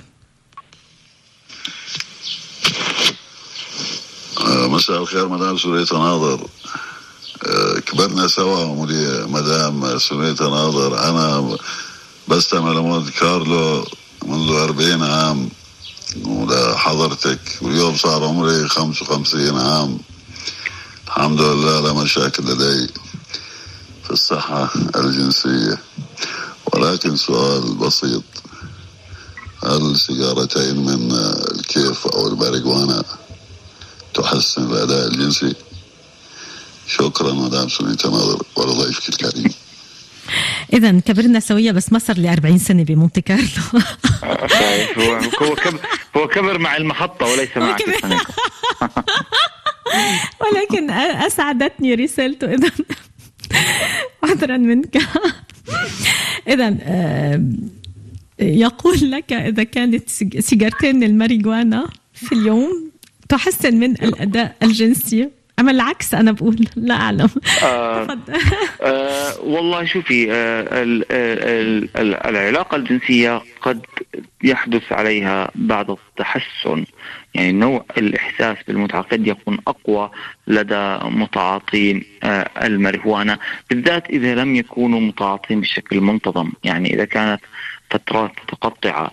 [SPEAKER 6] مساء الخير مدام سوريتا ناظر. كبرنا سوا مدام سوريتا ناظر. أنا بستمع لمونت كارلو منذ 40 عام ولحضرتك، واليوم صار عمري 55 عام. الحمد لله لا مشاكل لدي في الصحة الجنسية، ولكن سؤال بسيط: هل سيجارتين من الكيك يحسن الأداء الجنسي. شكرا مدام سنية ناظر ولضيفك الكريم.
[SPEAKER 2] إذن كبرنا سوية، بس ما صار لي 40 سنة بمونتي كارلو.
[SPEAKER 3] هو كبر مع المحطة وليس مع
[SPEAKER 2] ولكن أسعدتني رسالته. إذن عذرا منك. إذن يقول لك إذا كانت سيجارتين الماريجوانا في اليوم تحسن من الأداء الجنسي أما العكس، أنا بقول لا أعلم.
[SPEAKER 3] والله شوفي، العلاقة الجنسية قد يحدث عليها بعض التحسن، يعني نوع الإحساس بالمتعة قد يكون أقوى لدى متعاطين الماريجوانا، بالذات إذا لم يكونوا متعاطين بشكل منتظم. يعني إذا كانت فترات متقطعة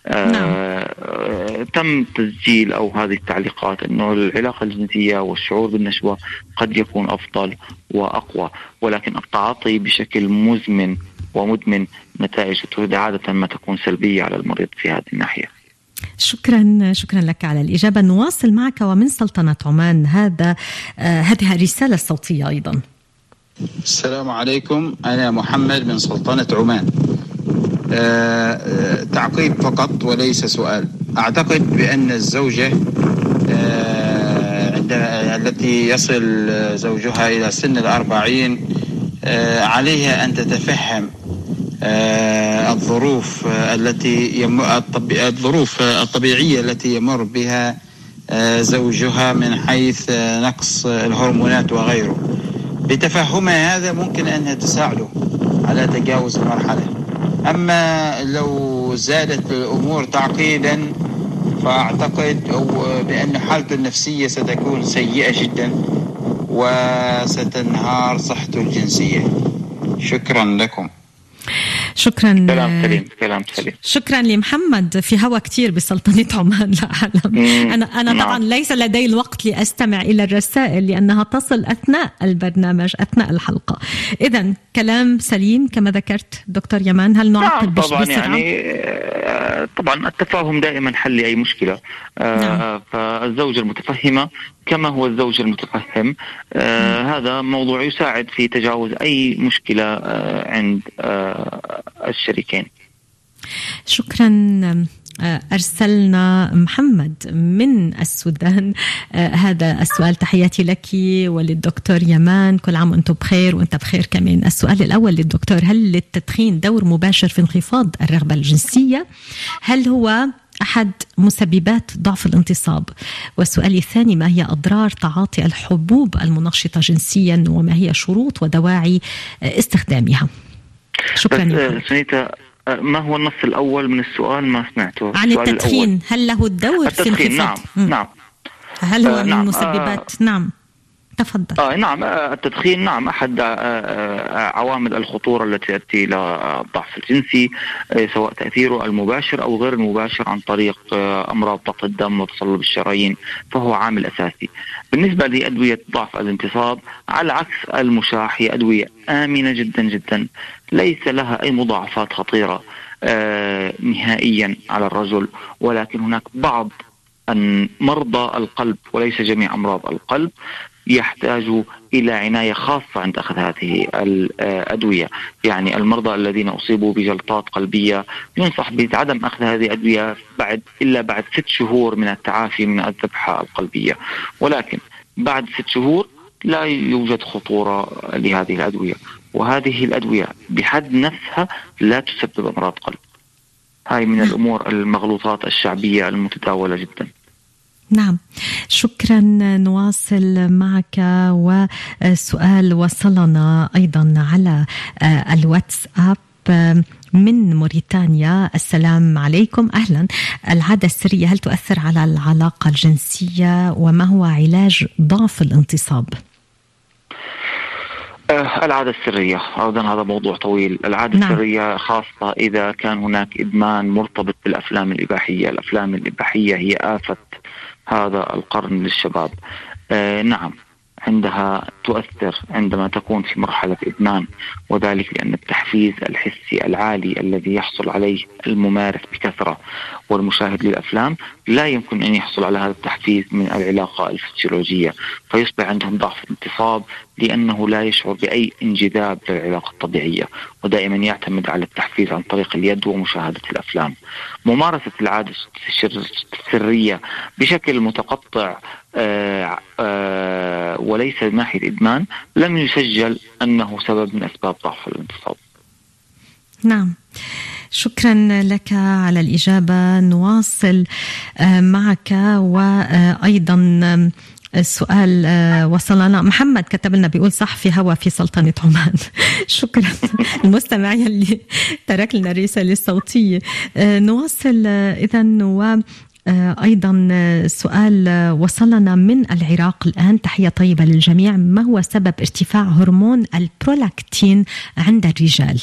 [SPEAKER 3] تم تسجيل أو هذه التعليقات أنه العلاقة الجنسية والشعور بالنشوة قد يكون أفضل وأقوى، ولكن التعاطي بشكل مزمن ومدمن نتائجه عادة ما تكون سلبية على المريض في هذه الناحية.
[SPEAKER 2] شكرا لك على الإجابة. نواصل معك ومن سلطنة عمان هذه الرسالة الصوتية أيضا.
[SPEAKER 7] السلام عليكم، أنا محمد من سلطنة عمان. تعقيب فقط وليس سؤال. أعتقد بأن الزوجة التي يصل زوجها إلى سن 40 عليها أن تتفهم الظروف الطبيعية التي يمر بها زوجها من حيث نقص الهرمونات وغيره. بتفهمها هذا ممكن أن تساعده على تجاوز المرحلة. أما لو زادت الأمور تعقيدا فأعتقد بأن حالته النفسية ستكون سيئة جدا وستنهار صحته الجنسية. شكرا لكم.
[SPEAKER 2] شكرا.
[SPEAKER 3] كلام سليم.
[SPEAKER 2] شكرا لمحمد. في هوا كتير بسلطنة عمان، لا أعلم. أنا طبعا ليس لدي الوقت لأستمع إلى الرسائل لأنها تصل أثناء البرنامج أثناء الحلقة. إذن كلام سليم كما ذكرت دكتور يمان. هل نعقب
[SPEAKER 3] طبعا
[SPEAKER 2] بسرعة؟
[SPEAKER 3] يعني طبعا التفاهم دائما حل أي مشكلة. فالزوجة المتفهمة كما هو الزوج المتفهم، هذا موضوع يساعد في تجاوز أي مشكلة عند الشريكين.
[SPEAKER 2] شكرا. أرسلنا محمد من السودان هذا السؤال. تحياتي لك وللدكتور يمان، كل عام وأنتم بخير وأنت بخير كمان. السؤال الأول للدكتور: هل للتدخين دور مباشر في انخفاض الرغبة الجنسية؟ هل هو أحد مسببات ضعف الانتصاب؟ والسؤال الثاني: ما هي أضرار تعاطي الحبوب المنشطة جنسيا وما هي شروط ودواعي استخدامها؟ شكرا.
[SPEAKER 3] سنيتا، ما هو النص الأول من السؤال؟ ما سمعته.
[SPEAKER 2] عن التدخين، هل له الدور في انخفاض؟
[SPEAKER 3] نعم.
[SPEAKER 2] هل هو من مسببات؟ نعم تفضل.
[SPEAKER 3] نعم، التدخين نعم أحد عوامل الخطورة التي تؤدي إلى الضعف الجنسي، سواء تأثيره المباشر أو غير المباشر عن طريق أمراض ضغط الدم وتصلب الشرايين، فهو عامل أساسي. بالنسبة لأدوية ضعف الانتصاب، على عكس المشاح، هي أدوية آمنة جدا جدا، ليس لها أي مضاعفات خطيرة نهائيا على الرجل، ولكن هناك بعض مرضى القلب وليس جميع أمراض القلب يحتاجوا إلى عناية خاصة عند أخذ هذه الأدوية. يعني المرضى الذين أصيبوا بجلطات قلبية ينصح بعدم أخذ هذه الأدوية إلا بعد 6 شهور من التعافي من الذبحة القلبية، ولكن بعد 6 شهور لا يوجد خطورة لهذه الأدوية، وهذه الأدوية بحد نفسها لا تسبب أمراض قلب. هاي من الأمور المغلوطات الشعبية المتداولة جدا.
[SPEAKER 2] نعم، شكرا. نواصل معك. وسؤال وصلنا أيضا على الواتساب من موريتانيا: السلام عليكم. أهلا. العادة السرية هل تؤثر على العلاقة الجنسية؟ وما هو علاج ضعف الانتصاب؟
[SPEAKER 3] العادة السرية أيضا هذا موضوع طويل. العادة السرية خاصة إذا كان هناك إدمان مرتبط بالأفلام الإباحية. الأفلام الإباحية هي آفة هذا القرن للشباب. نعم، عندها تؤثر عندما تكون في مرحلة إدمان، وذلك لأن التحفيز الحسي العالي الذي يحصل عليه الممارس بكثرة والمشاهد للأفلام لا يمكن أن يحصل على هذا التحفيز من العلاقة الفسيولوجية، فيصبح عندهم ضعف انتصاب لأنه لا يشعر بأي انجذاب للعلاقة الطبيعية، ودائما يعتمد على التحفيز عن طريق اليد ومشاهدة الأفلام. ممارسة العادة السرية بشكل متقطع وليس من ناحية الإدمان لم يسجل أنه سبب من أسباب ضعف الانتصاب.
[SPEAKER 2] نعم، شكرا لك على الإجابة. نواصل معك، وأيضا السؤال وصلنا. محمد كتب لنا بيقول صح في هوا في سلطنة عمان. شكرا المستمعين اللي ترك لنا رسالة صوتية. نواصل إذن، أيضا سؤال وصلنا من العراق الآن. تحية طيبة للجميع. ما هو سبب ارتفاع هرمون البرولاكتين عند الرجال؟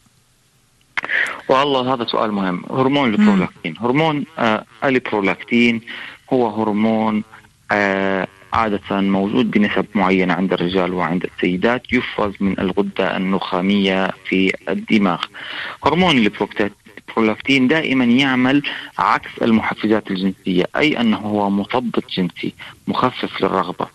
[SPEAKER 3] والله هذا سؤال مهم. هرمون البرولاكتين، هرمون البرولاكتين هو هرمون عادة موجود بنسب معينة عند الرجال وعند السيدات، يفرز من الغدة النخامية في الدماغ. هرمون البرولاكتين دائما يعمل عكس المحفزات الجنسية، أي أنه هو مثبط جنسي مخفف للرغبة.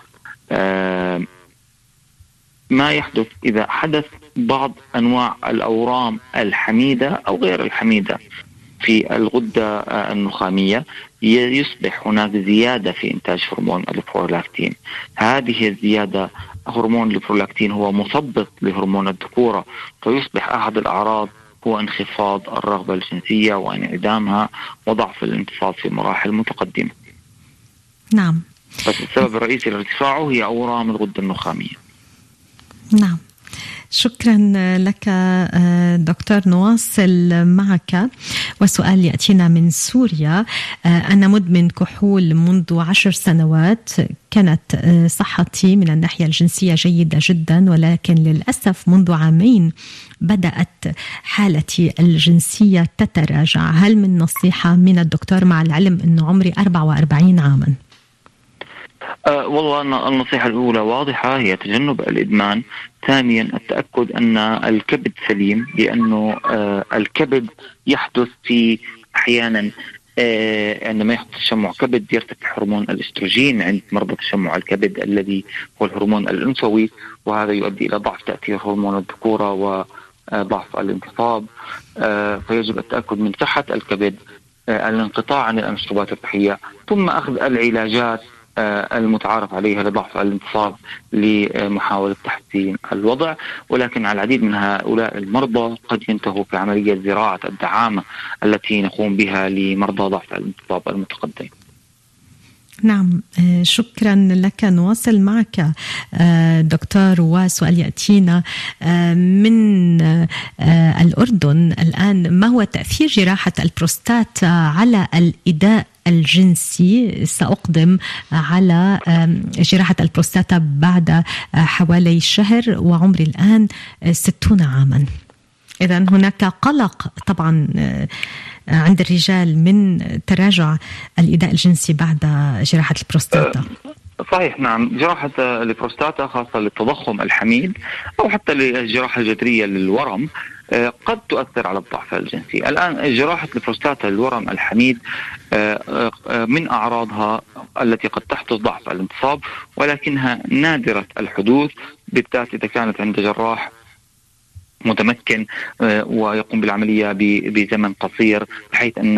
[SPEAKER 3] ما يحدث إذا حدث بعض أنواع الأورام الحميدة أو غير الحميدة في الغدة النخامية، يصبح هناك زيادة في إنتاج هرمون البرولاكتين. هذه الزيادة، هرمون البرولاكتين هو مثبط لهرمون الذكورة، فيصبح أحد الأعراض هو انخفاض الرغبة الجنسية وانعدامها وضعف الانتصاب في مراحل متقدمة.
[SPEAKER 2] نعم.
[SPEAKER 3] بس السبب الرئيسي لارتفاعه هي أورام الغدة النخامية.
[SPEAKER 2] نعم، شكرا لك دكتور. نواصل معك، وسؤال يأتينا من سوريا. أنا مدمن كحول منذ 10 سنوات. كانت صحتي من الناحية الجنسية جيدة جدا، ولكن للأسف منذ عامين بدأت حالتي الجنسية تتراجع. هل من نصيحة من الدكتور مع العلم أنه عمري 44 عاما؟
[SPEAKER 3] والله النصيحة الأولى واضحة، هي تجنب الإدمان. ثانيا التأكد أن الكبد سليم، لأنه الكبد يحدث في أحيانا عندما يحدث تشمع كبد يرتفع هرمون الاستروجين عند مرضى تشمع الكبد الذي هو الهرمون الأنثوي، وهذا يؤدي إلى ضعف تأثير هرمون الذكورة وضعف الانتصاب. فيجب التأكد من صحة الكبد، الانقطاع عن المشروبات الصحية، ثم أخذ العلاجات المتعارف عليها لضعف الانتصاب لمحاولة تحسين الوضع. ولكن على العديد من هؤلاء المرضى قد ينتهوا في عملية زراعة الدعامة التي نقوم بها لمرضى ضعف الانتصاب المتقدم.
[SPEAKER 2] نعم، شكرا لك. نواصل معك دكتور، وسؤال يأتينا من الأردن الآن. ما هو تأثير جراحة البروستاتا على الإداء الجنسي؟ سأقدم على جراحة البروستاتا بعد حوالي شهر، وعمري الآن 60 عاما. إذن هناك قلق طبعا عند الرجال من تراجع الإداء الجنسي بعد جراحة البروستاتا.
[SPEAKER 3] صحيح، نعم. جراحة البروستاتا خاصة للتضخم الحميد أو حتى للجراحة الجذرية للورم قد تؤثر على الضعف الجنسي. الآن جراحة البروستاتا للورم الحميد من أعراضها التي قد تحدث ضعف الانتصاب، ولكنها نادرة الحدوث، بالذات إذا كانت عند جراح متمكن ويقوم بالعملية بزمن قصير، بحيث أن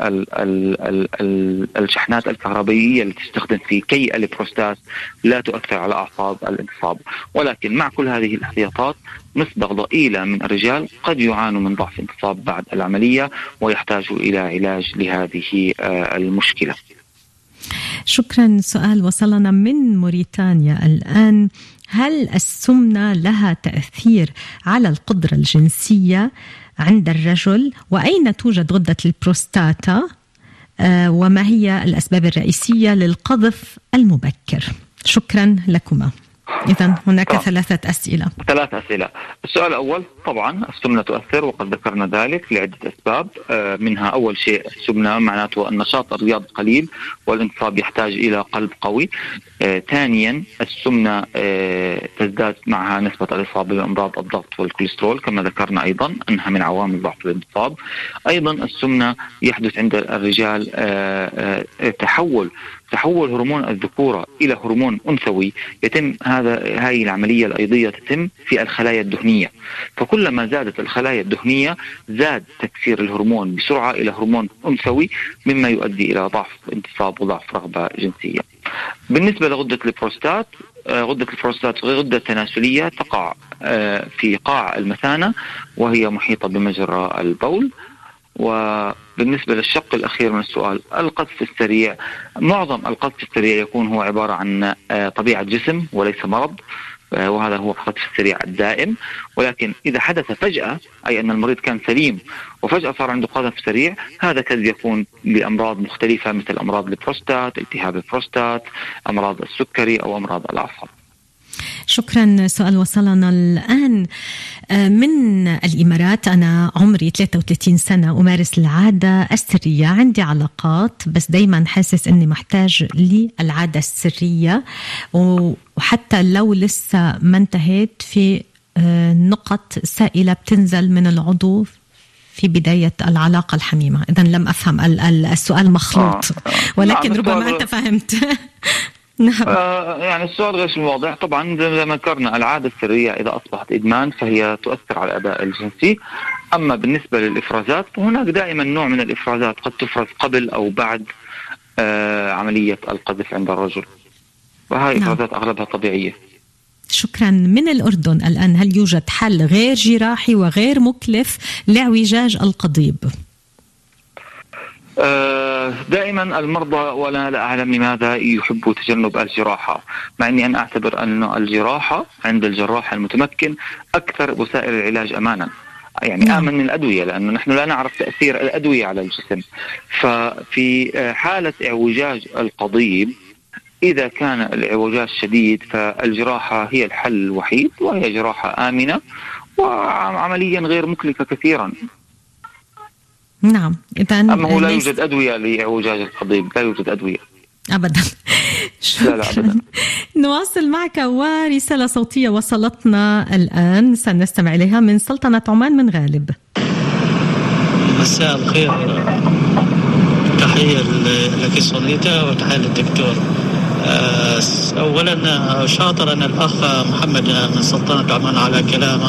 [SPEAKER 3] الشحنات الكهربائية التي تستخدم في كي البروستات لا تؤثر على أعصاب الانتصاب. ولكن مع كل هذه الاحتياطات نسبة ضئيلة من الرجال قد يعانوا من ضعف انتصاب بعد العملية ويحتاجوا إلى علاج لهذه المشكلة.
[SPEAKER 2] شكرا. سؤال وصلنا من موريتانيا الآن. هل السمنة لها تأثير على القدرة الجنسية عند الرجل؟ وأين توجد غدة البروستاتا؟ وما هي الأسباب الرئيسية للقذف المبكر؟ شكرا لكما. إذن هناك 3 أسئلة.
[SPEAKER 3] 3 أسئلة. السؤال الأول، طبعا السمنة تؤثر وقد ذكرنا ذلك لعدة أسباب، منها أول شيء السمنة معناته النشاط الرياضي قليل والانتصاب يحتاج إلى قلب قوي. ثانيا السمنة تزداد معها نسبة الإصابة بأمراض الضغط والكوليسترول كما ذكرنا أيضا أنها من عوامل ضعف الانتصاب. أيضا السمنة يحدث عند الرجال تحول هرمون الذكورة إلى هرمون أنثوي، يتم هذه العملية الأيضية تتم في الخلايا الدهنية، فكلما زادت الخلايا الدهنية زاد تكسير الهرمون بسرعة إلى هرمون أنثوي مما يؤدي إلى ضعف انتصاب وضعف رغبة جنسية. بالنسبة لغدة البروستات، غدة البروستات غدة تناسلية تقع في قاع المثانة وهي محيطة بمجرى البول. وبالنسبة للشق الأخير من السؤال، القذف السريع، معظم القذف السريع يكون هو عبارة عن طبيعة جسم وليس مرض، وهذا هو القذف السريع الدائم. ولكن إذا حدث فجأة، أي أن المريض كان سليم وفجأة صار عنده قذف سريع، هذا قد يكون لأمراض مختلفة مثل أمراض البروستات، التهاب البروستات، أمراض السكري أو أمراض الأعصاب.
[SPEAKER 2] شكرا. سؤال وصلنا الآن من الإمارات. أنا عمري 33 سنة، أمارس العادة السرية، عندي علاقات بس دايما حاسس أني محتاج للعادة السرية، وحتى لو لسه ما انتهيت في نقط سائلة بتنزل من العضو في بداية العلاقة الحميمة. إذن لم أفهم السؤال مخلوط، ولكن ربما أنت فهمت. نعم.
[SPEAKER 3] يعني السؤال غير واضح. طبعا زي ما ذكرنا العادة السرية إذا أصبحت إدمان فهي تؤثر على الأداء الجنسي. أما بالنسبة للإفرازات هناك دائما نوع من الإفرازات قد تفرز قبل أو بعد عملية القذف عند الرجل، وهذه إفرازات أغلبها طبيعية.
[SPEAKER 2] شكرا. من الأردن الآن، هل يوجد حل غير جراحي وغير مكلف لاعوجاج القضيب؟
[SPEAKER 3] دائما المرضى ولا لا أعلم لماذا يحبوا تجنب الجراحة، مع أني أنا أعتبر أن الجراحة عند الجراح المتمكن أكثر وسائل العلاج أمانا، يعني آمن من الأدوية، لأنه نحن لا نعرف تأثير الأدوية على الجسم. ففي حالة اعوجاج القضيب إذا كان الاعوجاج شديد فالجراحة هي الحل الوحيد، وهي جراحة آمنة وعمليا غير مكلفة كثيرا.
[SPEAKER 2] نعم.
[SPEAKER 3] أما هو لا يوجد أدوية لإعوجاج القضيب، لا يوجد أدوية
[SPEAKER 2] أبدا.
[SPEAKER 3] لا أبدا.
[SPEAKER 2] نواصل معك ورسالة صوتية وصلتنا الآن سنستمع إليها من سلطنة عمان من غالب.
[SPEAKER 8] مساء الخير، تحية لك صديقة وتحية للدكتور. أولا شاطر أن الأخ محمد من سلطنة عمان على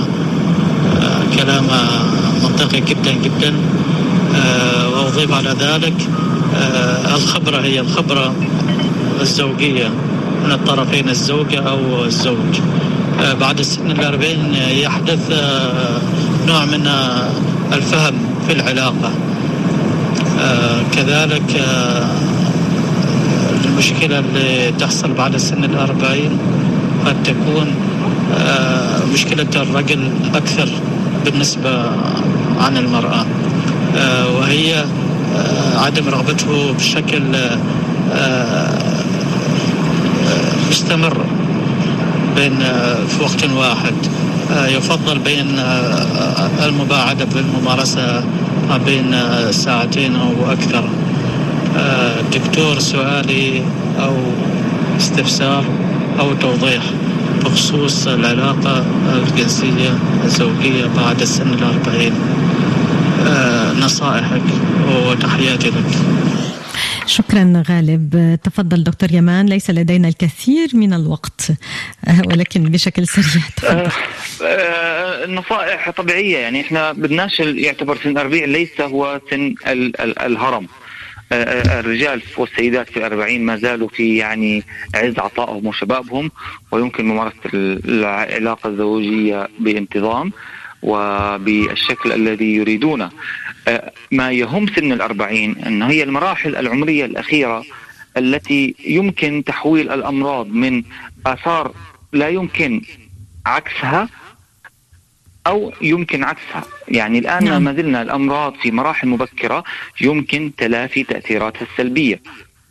[SPEAKER 8] كلامه منطقي جدا جدا. وأضيف على ذلك الخبرة هي الخبرة الزوجية من الطرفين، الزوجة أو الزوج. بعد السن 40 يحدث نوع من الفهم في العلاقة. كذلك المشكلة اللي تحصل بعد السن 40 قد تكون مشكلة الرجل أكثر بالنسبة عن المرأة، وهي عدم رغبته بشكل مستمر بين في وقت واحد. يفضل بين المباعدة بالممارسة بين 2 ساعتين أو أكثر. دكتور، سؤالي أو استفسار أو توضيح بخصوص العلاقة الجنسية الزوجية بعد السن 40. نصائحك وتحياتي لك.
[SPEAKER 2] شكرا غالب. تفضل دكتور يمان، ليس لدينا الكثير من الوقت ولكن بشكل سريع تفضل.
[SPEAKER 3] النصائح طبيعية، يعني احنا بدناش يعتبر سن 40 ليس هو سن الهرم. الرجال والسيدات في 40 ما زالوا في يعني عز عطائهم وشبابهم، ويمكن ممارسة العلاقة الزوجية بانتظام وبالشكل الذي يريدونه. ما يهم سن 40 أن هي المراحل العمرية الأخيرة التي يمكن تحويل الأمراض من آثار لا يمكن عكسها أو يمكن عكسها. يعني الآن ما زلنا الأمراض في مراحل مبكرة يمكن تلافي تأثيراتها السلبية.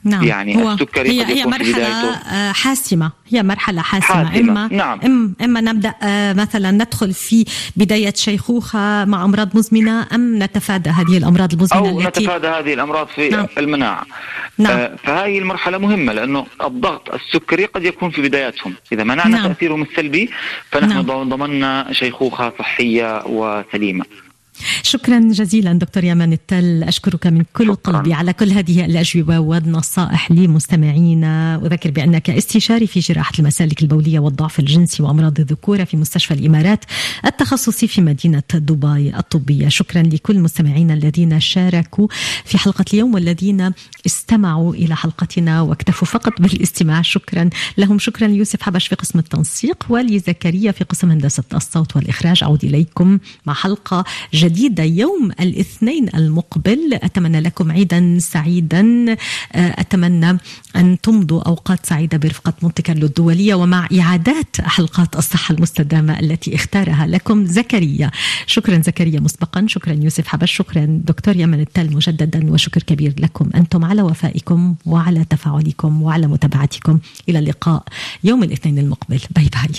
[SPEAKER 2] نعم.
[SPEAKER 3] يعني السكري
[SPEAKER 2] هي مرحلة حاسمة، هي مرحلة حاسمة. إما نبدأ مثلا ندخل في بداية شيخوخة مع أمراض مزمنة، أم نتفادى هذه الأمراض المزمنة
[SPEAKER 3] أو نتفادى هذه الأمراض في المناعة. فهذه المرحلة مهمة، لأنه الضغط السكري قد يكون في بداياتهم، إذا منعنا تأثيرهم السلبي فنحن ضمننا شيخوخة صحية وسليمة.
[SPEAKER 2] شكرا جزيلا دكتور يمن التل، أشكرك من كل قلبي على كل هذه الأجوبة والنصائح لمستمعينا. أذكر بأنك استشاري في جراحة المسالك البولية والضعف الجنسي وأمراض الذكورة في مستشفى الإمارات التخصصي في مدينة دبي الطبية. شكرا لكل مستمعينا الذين شاركوا في حلقة اليوم والذين استمعوا إلى حلقتنا واكتفوا فقط بالاستماع، شكرا لهم. شكرا ليوسف حبش في قسم التنسيق ولزكريا في قسم هندسة الصوت والإخراج. أعود إليكم مع حلقة جديدة يوم الاثنين المقبل. أتمنى لكم عيدا سعيدا، أتمنى أن تمضوا أوقات سعيدة برفقة مونتي كارلو الدولية ومع إعادات حلقات الصحة المستدامة التي اختارها لكم زكريا. شكرا زكريا مسبقا، شكرا يوسف حبش، شكرا دكتور يمن التل مجددا، وشكر كبير لكم أنتم على وفائكم وعلى تفاعلكم وعلى متابعتكم. إلى اللقاء يوم الاثنين المقبل. باي باي.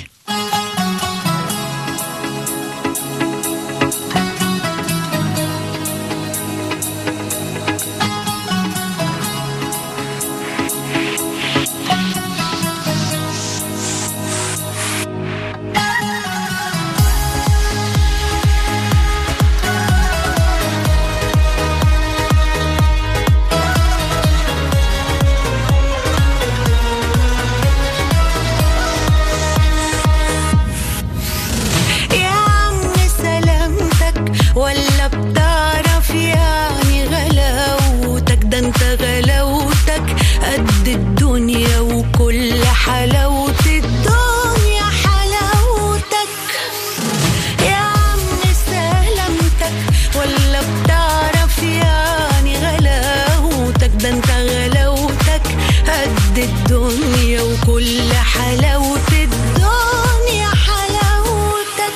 [SPEAKER 9] الدنيا وكل حلاوة الدنيا حلاوتك.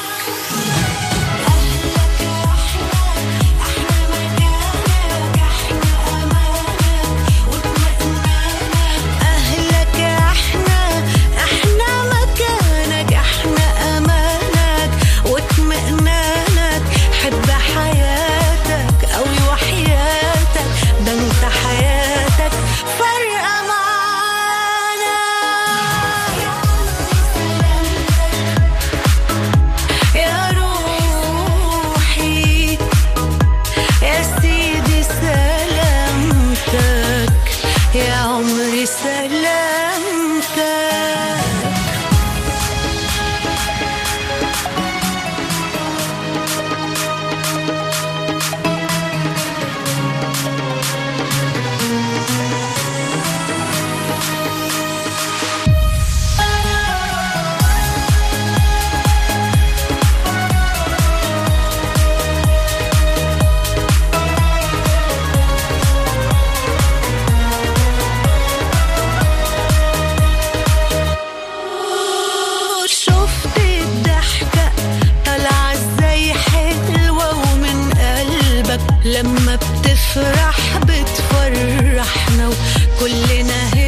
[SPEAKER 9] أهلك احنا مكانك، احنا أمانك واطمئنانك. أهلك احنا مكانك، احنا أمانك واطمئنانك. حب حياتك قوي وحياتك، ده انت حياتك فرقة معانا. يا روحي يا سيدي سلامتك، يا عمري سلامتك. شفت الضحكة طالعة ازاي حلوة ومن قلبك، لما بتفرح بتفرحنا وكلنا